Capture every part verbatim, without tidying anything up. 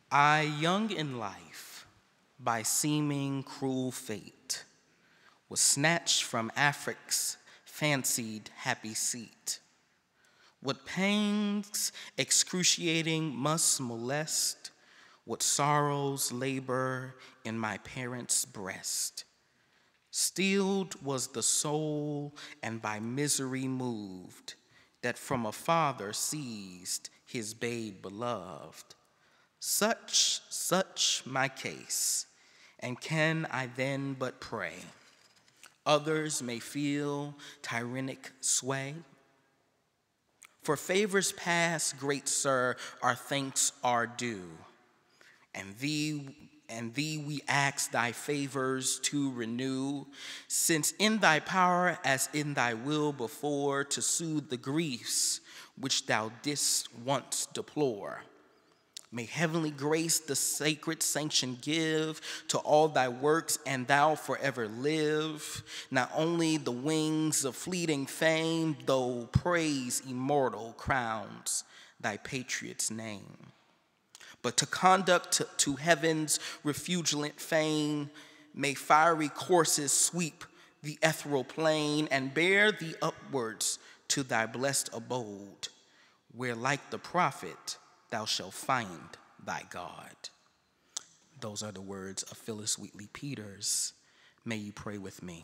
I, young in life, by seeming cruel fate, was snatched from Afric's fancied happy seat. What pangs excruciating must molest, what sorrows labor in my parents' breast. Steeled was the soul, and by misery moved, that from a father seized his babe beloved. Such, such my case, and can I then but pray others may feel tyrannic sway? For favors past, great sir, our thanks are due, and thee, and thee we ask thy favors to renew, since in thy power, as in thy will before, to soothe the griefs which thou didst once deplore. May heavenly grace the sacred sanction give to all thy works, and thou forever live. Not only the wings of fleeting fame, though praise immortal crowns thy patriot's name, but to conduct to, to heaven's refulgent fane, may fiery courses sweep the ethereal plain and bear thee upwards to thy blessed abode, where like the prophet thou shalt find thy God. Those are the words of Phyllis Wheatley Peters. May you pray with me.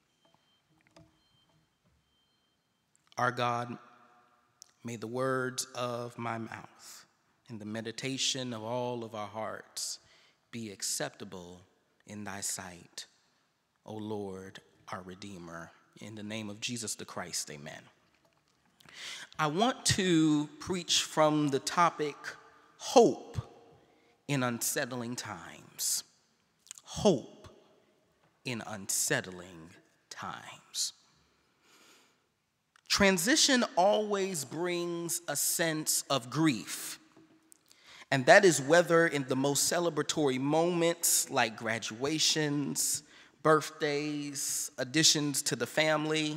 Our God, may the words of my mouth and the meditation of all of our hearts be acceptable in thy sight, O Lord, our Redeemer. In the name of Jesus the Christ, amen. I want to preach from the topic, hope in unsettling times. Hope in unsettling times. Transition always brings a sense of grief, and that is whether in the most celebratory moments like graduations, birthdays, additions to the family,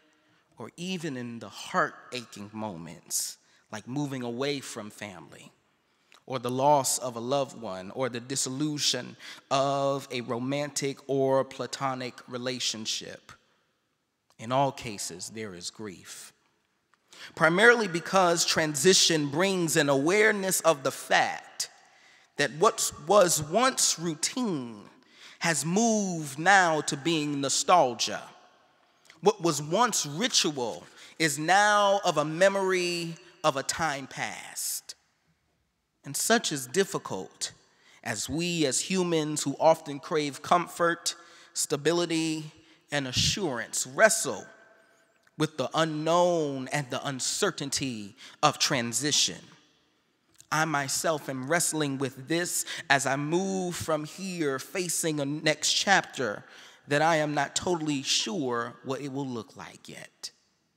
or even in the heart-aching moments, like moving away from family, or the loss of a loved one, or the dissolution of a romantic or platonic relationship. In all cases, there is grief. Primarily because transition brings an awareness of the fact that what was once routine has moved now to being nostalgia. What was once ritual is now of a memory of a time past. And such is difficult as we as humans who often crave comfort, stability, and assurance wrestle with the unknown and the uncertainty of transition. I myself am wrestling with this as I move from here facing a next chapter that I am not totally sure what it will look like yet.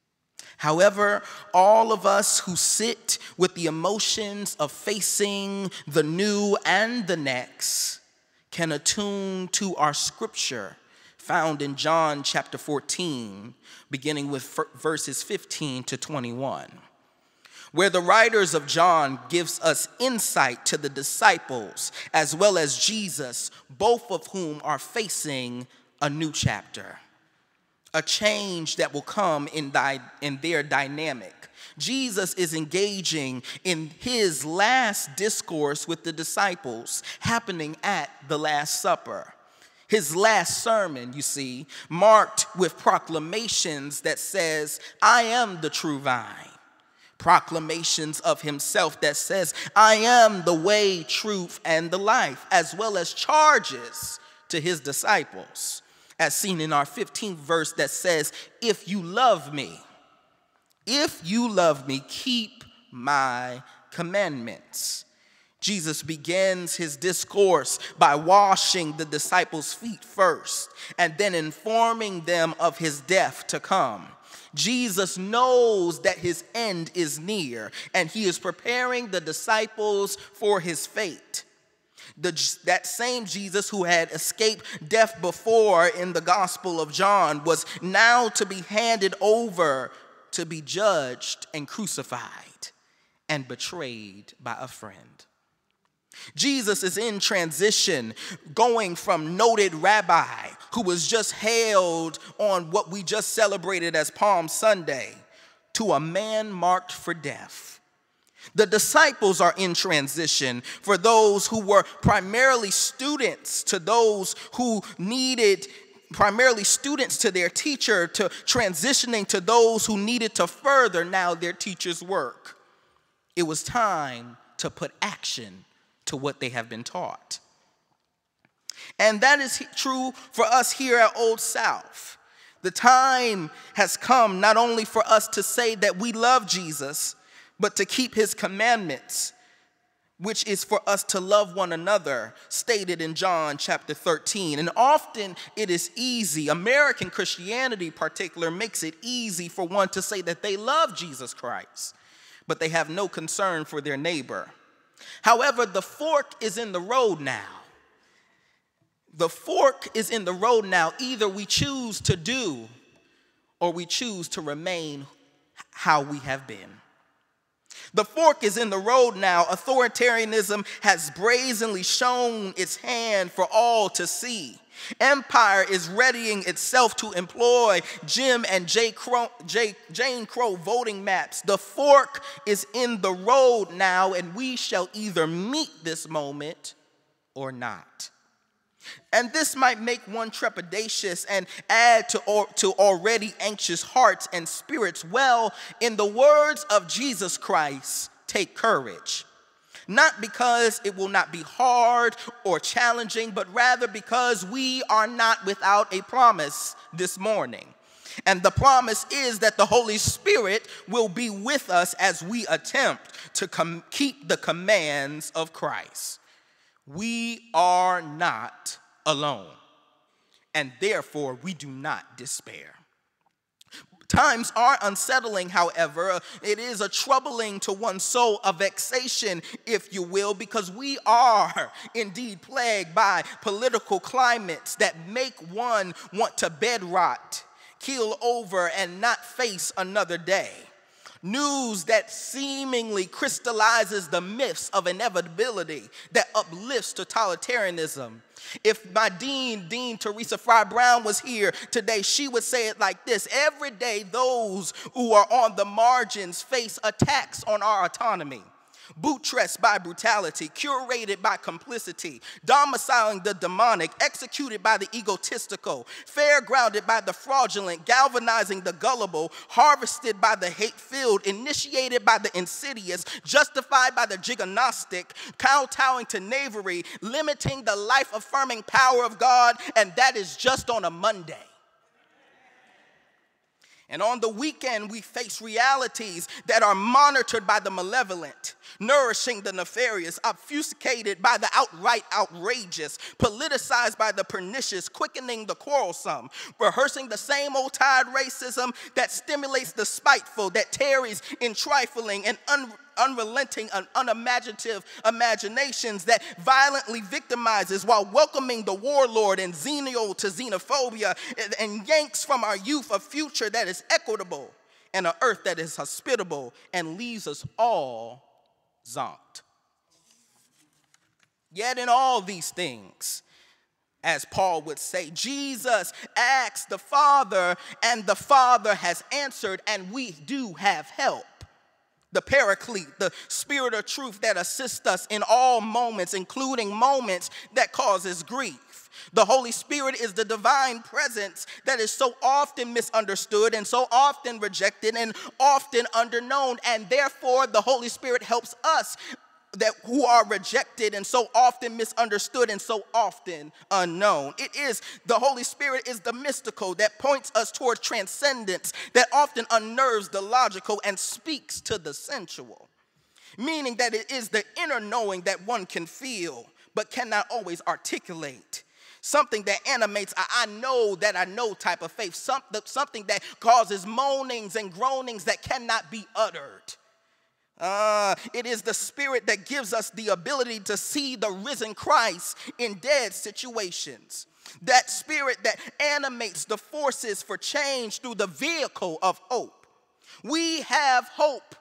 However, all of us who sit with the emotions of facing the new and the next can attune to our scripture found in John chapter fourteen, beginning with verses fifteen to twenty-one, where the writers of John gives us insight to the disciples as well as Jesus, both of whom are facing a new chapter, a change that will come in, thy, in their dynamic. Jesus is engaging in his last discourse with the disciples happening at the Last Supper. His last sermon, you see, marked with proclamations that says, I am the true vine. Proclamations of himself that says, I am the way, truth, and the life, as well as charges to his disciples, as seen in our fifteenth verse that says, if you love me, if you love me, keep my commandments. Jesus begins his discourse by washing the disciples' feet first and then informing them of his death to come. Jesus knows that his end is near, and he is preparing the disciples for his fate. The, that same Jesus who had escaped death before in the Gospel of John was now to be handed over to be judged and crucified and betrayed by a friend. Jesus is in transition, going from noted rabbi who was just hailed on what we just celebrated as Palm Sunday to a man marked for death. The disciples are in transition for those who were primarily students to those who needed primarily students to their teacher, to transitioning to those who needed to further now their teacher's work. It was time to put action to what they have been taught. And that is true for us here at Old South. The time has come not only for us to say that we love Jesus, but to keep his commandments, which is for us to love one another, stated in John chapter thirteen. And often it is easy, American Christianity in particular makes it easy for one to say that they love Jesus Christ, but they have no concern for their neighbor. However, the fork is in the road now. The fork is in the road now. Either we choose to do or we choose to remain how we have been. The fork is in the road now. Authoritarianism has brazenly shown its hand for all to see. Empire is readying itself to employ Jim and Jay Crow, Jay, Jane Crow voting maps. The fork is in the road now, and we shall either meet this moment or not. And this might make one trepidatious and add to, or, to already anxious hearts and spirits. Well, in the words of Jesus Christ, take courage. Not because it will not be hard or challenging, but rather because we are not without a promise this morning. And the promise is that the Holy Spirit will be with us as we attempt to com- keep the commands of Christ. We are not alone, and therefore we do not despair. Times are unsettling, however. It is a troubling to one's soul, a vexation, if you will, because we are indeed plagued by political climates that make one want to bed rot, keel over, and not face another day. News that seemingly crystallizes the myths of inevitability that uplifts totalitarianism. If my dean, Dean Teresa Fry Brown, was here today, she would say it like this: every day those who are on the margins face attacks on our autonomy. Buttressed by brutality, curated by complicity, domiciling the demonic, executed by the egotistical, fair-grounded by the fraudulent, galvanizing the gullible, harvested by the hate-filled, initiated by the insidious, justified by the jignostic, kowtowing to knavery, limiting the life-affirming power of God, and that is just on a Monday. And on the weekend, we face realities that are monitored by the malevolent, nourishing the nefarious, obfuscated by the outright outrageous, politicized by the pernicious, quickening the quarrelsome, rehearsing the same old tired racism that stimulates the spiteful, that tarries in trifling and un unrelenting and unimaginative imaginations, that violently victimizes while welcoming the warlord and xennial to xenophobia, and, and yanks from our youth a future that is equitable and an earth that is hospitable and leaves us all zonked. Yet in all these things, as Paul would say, Jesus asked the Father, and the Father has answered, and we do have help. The Paraclete, the Spirit of truth that assists us in all moments, including moments that causes grief. The Holy Spirit is the divine presence that is so often misunderstood and so often rejected and often underknown, and therefore the Holy Spirit helps us that who are rejected and so often misunderstood and so often unknown. It is, the Holy Spirit is the mystical that points us towards transcendence, that often unnerves the logical and speaks to the sensual. Meaning that it is the inner knowing that one can feel but cannot always articulate. Something that animates a I know that I know type of faith. Something, something that causes moanings and groanings that cannot be uttered. Uh, it is the Spirit that gives us the ability to see the risen Christ in dead situations. That Spirit that animates the forces for change through the vehicle of hope. We have hope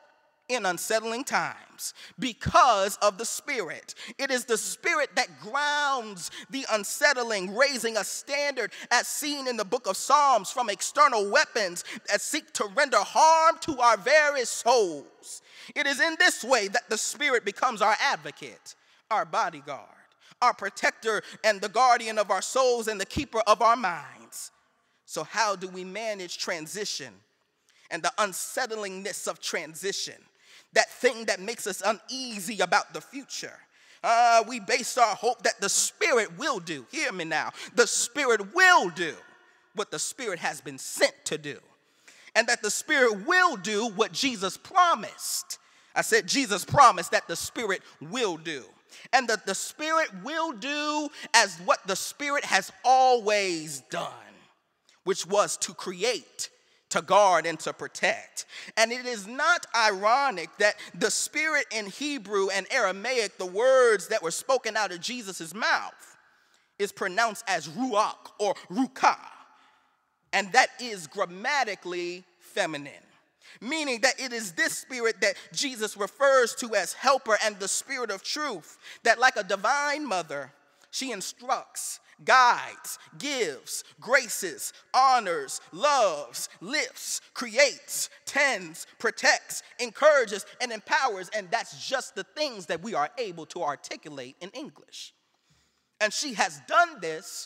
in unsettling times because of the Spirit. It is the Spirit that grounds the unsettling, raising a standard as seen in the book of Psalms from external weapons that seek to render harm to our very souls. It is in this way that the Spirit becomes our advocate, our bodyguard, our protector and the guardian of our souls and the keeper of our minds. So how do we manage transition and the unsettlingness of transition? That thing that makes us uneasy about the future. Uh, we base our hope that the Spirit will do. Hear me now. The Spirit will do what the Spirit has been sent to do. And that the Spirit will do what Jesus promised. I said Jesus promised that the Spirit will do. And that the Spirit will do as what the Spirit has always done, which was to create, to guard, and to protect. And it is not ironic that the Spirit in Hebrew and Aramaic, the words that were spoken out of Jesus' mouth, is pronounced as ruach or ruka. And that is grammatically feminine, meaning that it is this Spirit that Jesus refers to as helper and the Spirit of truth, that like a divine mother, she instructs, guides, gives, graces, honors, loves, lifts, creates, tends, protects, encourages, and empowers. And that's just the things that we are able to articulate in English. And she has done this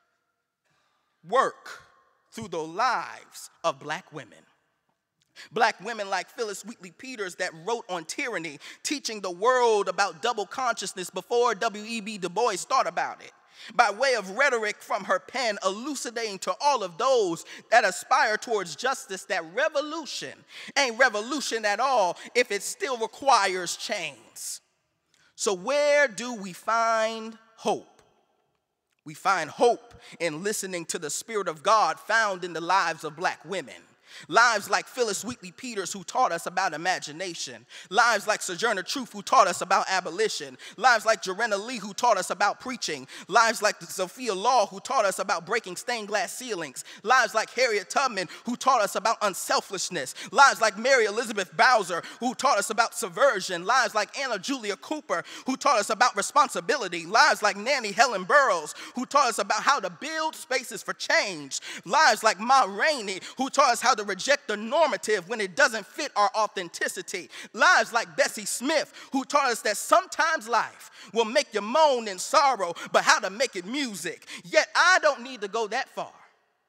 work through the lives of black women. Black women like Phyllis Wheatley Peters that wrote on tyranny, teaching the world about double consciousness before W E B Du Bois thought about it. By way of rhetoric from her pen, elucidating to all of those that aspire towards justice that revolution ain't revolution at all if it still requires chains. So where do we find hope? We find hope in listening to the Spirit of God found in the lives of black women. Lives like Phyllis Wheatley Peters, who taught us about imagination. Lives like Sojourner Truth, who taught us about abolition. Lives like Joanna Lee, who taught us about preaching. Lives like Sophia Law, who taught us about breaking stained glass ceilings. Lives like Harriet Tubman, who taught us about unselfishness. Lives like Mary Elizabeth Bowser, who taught us about subversion. Lives like Anna Julia Cooper, who taught us about responsibility. Lives like Nanny Helen Burroughs, who taught us about how to build spaces for change. Lives like Ma Rainey, who taught us how to reject the normative when it doesn't fit our authenticity. Lives like Bessie Smith, who taught us that sometimes life will make you moan in sorrow, but how to make it music. Yet I don't need to go that far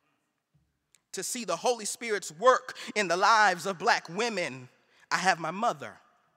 to see the Holy Spirit's work in the lives of black women. I have my mother,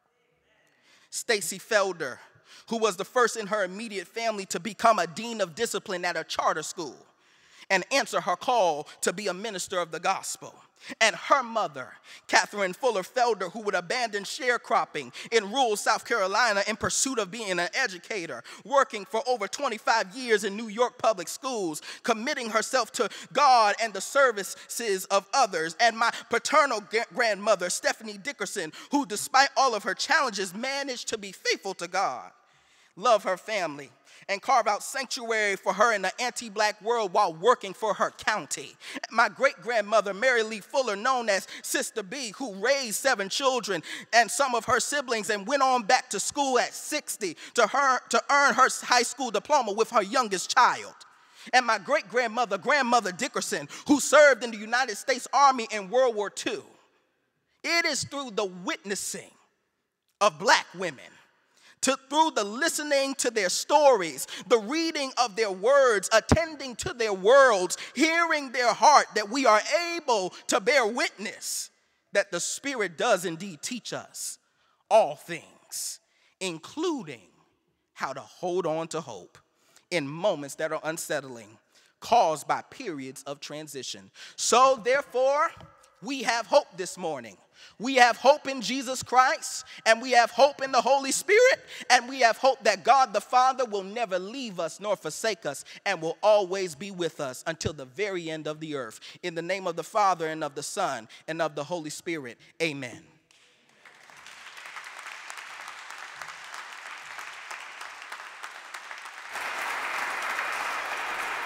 Stacy Felder, who was the first in her immediate family to become a dean of discipline at a charter school and answer her call to be a minister of the gospel. And her mother, Catherine Fuller Felder, who would abandon sharecropping in rural South Carolina in pursuit of being an educator, working for over twenty-five years in New York public schools, committing herself to God and the services of others. And my paternal grandmother, Stephanie Dickerson, who despite all of her challenges managed to be faithful to God, love her family, and carve out sanctuary for her in the anti-black world while working for her county. My great-grandmother, Mary Lee Fuller, known as Sister B, who raised seven children and some of her siblings and went on back to school at sixty to, her, to earn her high school diploma with her youngest child. And my great-grandmother, Grandmother Dickerson, who served in the United States Army in World War Two. It is through the witnessing of black women, To, through the listening to their stories, the reading of their words, attending to their worlds, hearing their heart, that we are able to bear witness that the Spirit does indeed teach us all things, including how to hold on to hope in moments that are unsettling, caused by periods of transition. So therefore, we have hope this morning. We have hope in Jesus Christ, and we have hope in the Holy Spirit, and we have hope that God the Father will never leave us nor forsake us and will always be with us until the very end of the earth. In the name of the Father and of the Son and of the Holy Spirit, amen.